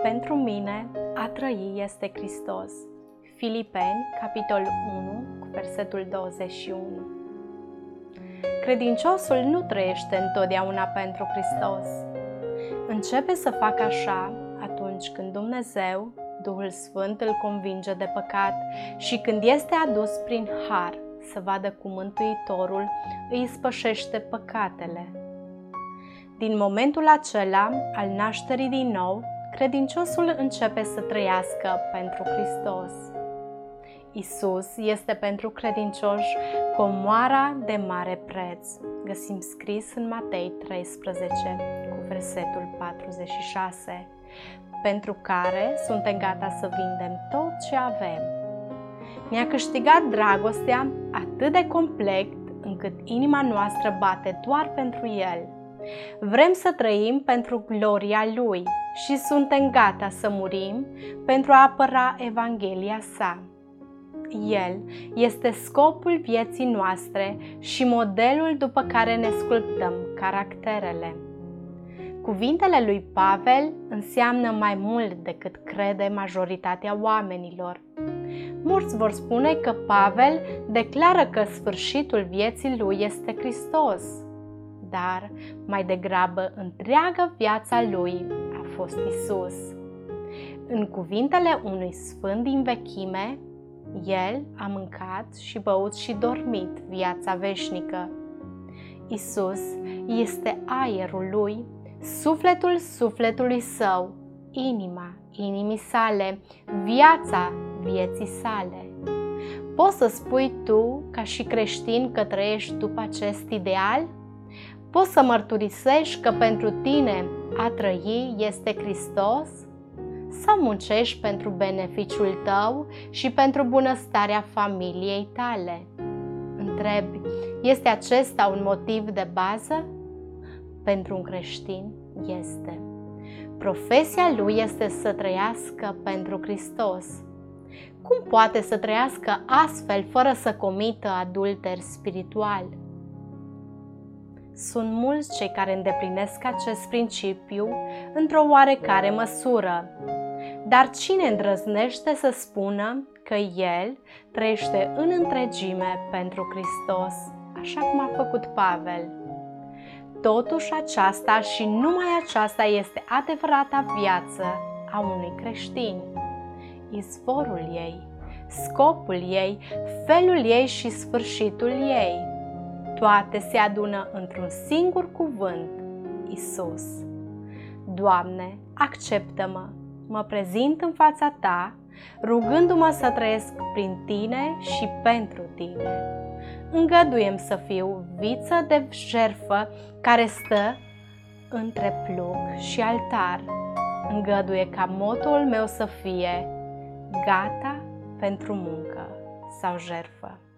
Pentru mine, a trăi este Hristos. Filipeni, capitolul 1, cu versetul 21. Credinciosul nu trăiește întotdeauna pentru Hristos. Începe să facă așa atunci când Dumnezeu, Duhul Sfânt, îl convinge de păcat și când este adus prin har să vadă cum Mântuitorul îi spășește păcatele. Din momentul acela al nașterii din nou, credinciosul începe să trăiască pentru Hristos. Isus este pentru credincioși comoara de mare preț. Găsim scris în Matei 13, cu versetul 46, pentru care suntem gata să vindem tot ce avem. Ne-a câștigat dragostea atât de complet încât inima noastră bate doar pentru El. Vrem să trăim pentru gloria Lui și suntem gata să murim pentru a apăra Evanghelia sa. El este scopul vieții noastre și modelul după care ne sculptăm caracterele. Cuvintele lui Pavel înseamnă mai mult decât crede majoritatea oamenilor. Mulți vor spune că Pavel declară că sfârșitul vieții lui este Hristos, dar mai degrabă întreaga viața lui a fost Isus. În cuvintele unui sfânt din vechime, el a mâncat și băut și dormit viața veșnică. Isus este aerul lui, sufletul sufletului său, inima inimii sale, viața vieții sale. Poți să spui tu, ca și creștin, că trăiești după acest ideal? Poți să mărturisești că pentru tine a trăi este Hristos? Sau muncești pentru beneficiul tău și pentru bunăstarea familiei tale? Întrebi, este acesta un motiv de bază? Pentru un creștin este. Profesia lui este să trăiască pentru Hristos. Cum poate să trăiască astfel fără să comită adulter spiritual? Sunt mulți cei care îndeplinesc acest principiu într-o oarecare măsură. Dar cine îndrăznește să spună că el trăiește în întregime pentru Hristos, așa cum a făcut Pavel? Totuși aceasta și numai aceasta este adevărata viață a unui creștin. Izvorul ei, scopul ei, felul ei și sfârșitul ei. Toate se adună într-un singur cuvânt, Isus. Doamne, acceptă-mă, mă prezint în fața Ta, rugându-mă să trăiesc prin Tine și pentru Tine. Îngăduiem să fiu viță de jertfă care stă între plug și altar. Îngăduie ca motul meu să fie gata pentru muncă sau jertfă.